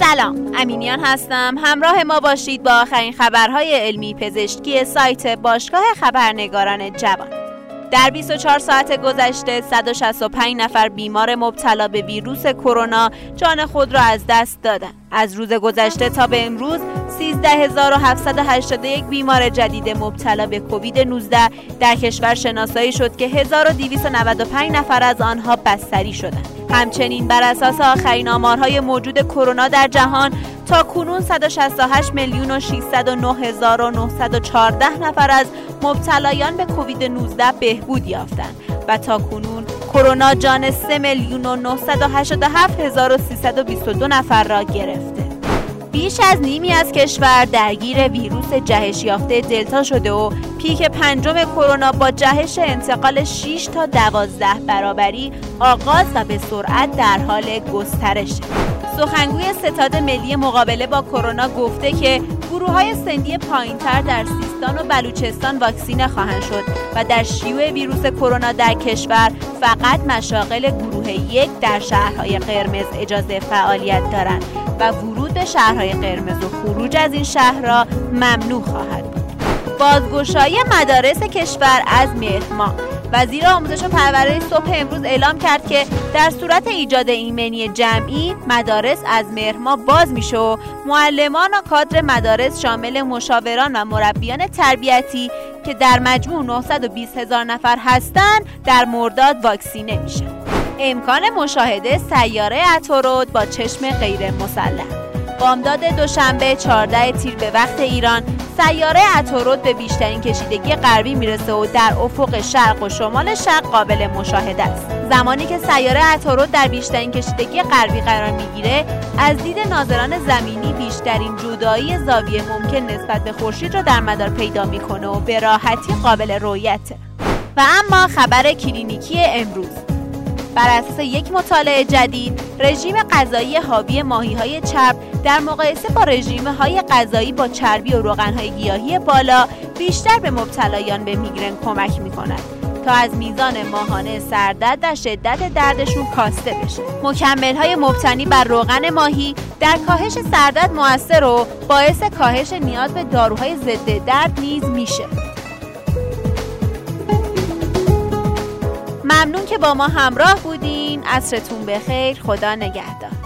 سلام، امینیان هستم. همراه ما باشید با آخرین خبرهای علمی پزشکی سایت باشگاه خبرنگاران جوان. در 24 ساعت گذشته 165 نفر بیمار مبتلا به ویروس کرونا جان خود را از دست دادند. از روز گذشته تا به امروز 13781 بیمار جدید مبتلا به کووید 19 در کشور شناسایی شد که 1295 نفر از آنها بستری شدند. همچنین بر اساس آخرین آمارهای موجود کرونا در جهان تا کنون 168,609,914 نفر از مبتلایان به کووید 19 بهبود یافتند و تا کنون کرونا جان 3,987,322 نفر را گرفته. بیش از نیمی از کشور درگیر ویروس جهش یافته دلتا شده و پیک پنجم کرونا با جهش انتقال 6 تا 12 برابری آغاز و به سرعت در حال گسترش. سخنگوی ستاد ملی مقابله با کرونا گفته که گروه‌های سنی پایین‌تر در سیستان و بلوچستان واکسینه خواهند شد و در شیوع ویروس کرونا در کشور فقط مشاغل گروه 1 در شهرهای قرمز اجازه فعالیت دارند و ورود به شهرهای قرمز و خروج از این شهرها ممنوع خواهد بود. بازگشایی مدارس کشور از مهر ماه. وزیر آموزش و پرورش صبح امروز اعلام کرد که در صورت ایجاد ایمنی جمعی مدارس از مهر ماه باز میشه و معلمان و کادر مدارس شامل مشاوران و مربیان تربیتی که در مجموع 920,000 نفر هستند در مرداد واکسینه میشن. امکان مشاهده سیاره عطارد با چشم غیر مسلح. بامداد دوشنبه 14 تیر به وقت ایران سیاره عطارد به بیشترین کشیدگی غربی میرسه و در افق شرق و شمال شرق قابل مشاهده است. زمانی که سیاره عطارد در بیشترین کشیدگی غربی قرار میگیره، از دید ناظران زمینی بیشترین جدایی زاویه ممکن نسبت به خورشید را در مدار پیدا میکنه و به راحتی قابل رؤیته. و اما خبر کلینیکی امروز. بر اساس یک مطالعه جدید، رژیم غذایی حاوی ماهی‌های چرب در مقایسه با رژیم‌های غذایی با چربی و روغن‌های گیاهی بالا بیشتر به مبتلایان به میگرن کمک می‌کند تا از میزان ماهانه سردرد و شدت دردشون کاسته بشه. مکمل‌های مبتنی بر روغن ماهی در کاهش سردرد مؤثر و باعث کاهش نیاز به داروهای ضد درد نیز میشه. ممنون که با ما همراه بودین. عصرتون بخیر. خدا نگهدار.